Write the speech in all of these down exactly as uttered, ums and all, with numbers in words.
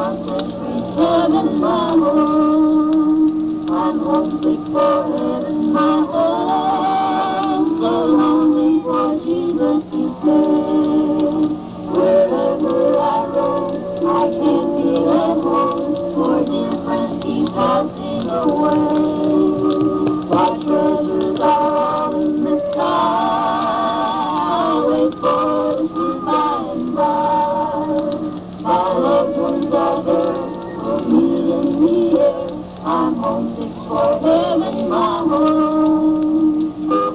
promised sweet heaven, my home. I'm homesick for heaven, my home. So lonely for Jesus to stay. Wherever I roam, I can't feel at home, for dear friends keep passing away. My treasures are all in the sky. I'll wait for the sweet by and by. My loved ones are there, will meet in the air. I'm homesick for heaven, my home.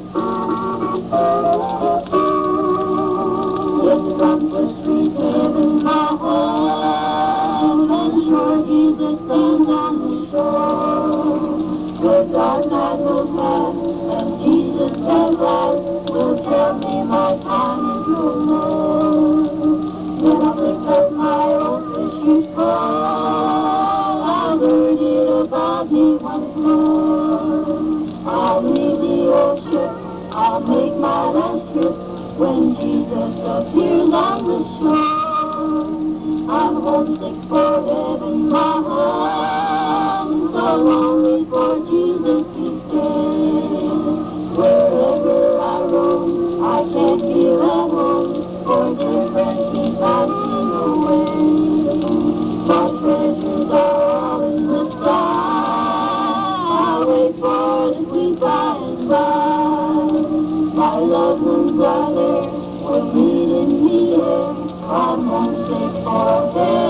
It's from the sweet heaven, my home, and sure Jesus stands on the shore. The dark night will pass, and Jesus at last will tell me my time is no more. Then I'll pick up my old fishing pole, I'll learn it about me once more. I'll leave the old ship, I'll make my last trip, when Jesus appears on the shore. I'm homesick for heaven, my home, so lonely for Jesus to stay. Wherever I roam, I can't feel at home, for dear friends keep passing away. My treasures are all in the sky, I'll wait for the sweet by and by. My loved ones are there, we'll meet in the air. I'm homesick for heaven.